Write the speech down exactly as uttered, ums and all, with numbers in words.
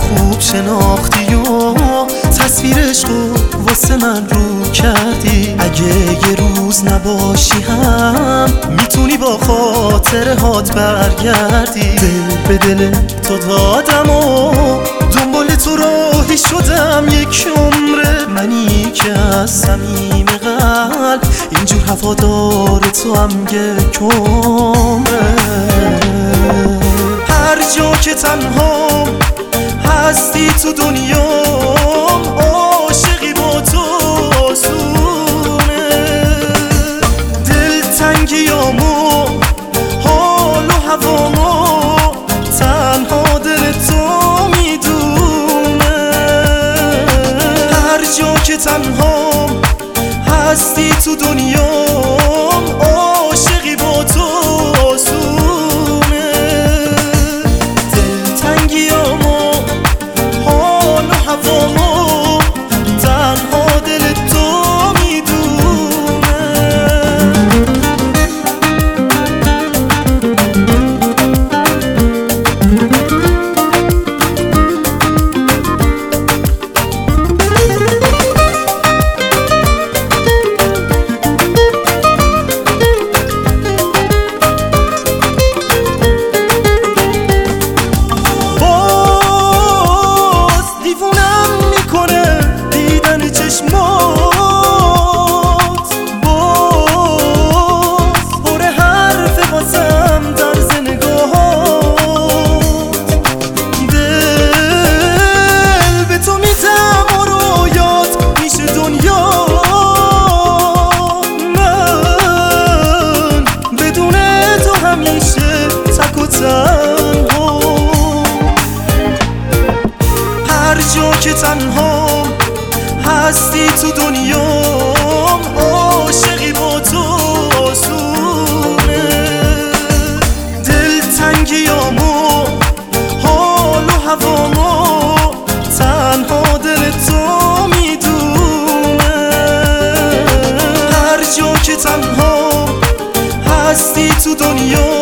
خوب شناختی و تصویرش رو واسه من رو کردی. اگه یه روز نباشی هم میتونی با خاطره هات برگردی. دل به دل تو دادم و دنبال تو راهی شدم یک عمره. منی که از صمیم قلب اینجور هوادار تو هم یک عمره. هر جا که تنها هستی تو دنیام عاشقی با تو آسونه. دلتنگیامو حال و هوامو تنها دل تو میدونه. هر جا که تنها هستی تو دنیام عاشقی با تو آسونه. دلتنگیامو حال و هوامو تنها دل تو میدونه. هر جا که تنها هستی تو دنیام عاشقی با تو آسونه. دلتنگیامو حال و هوامو تنها دل تو میدونه. هر جا که تنها هستی تو دنیا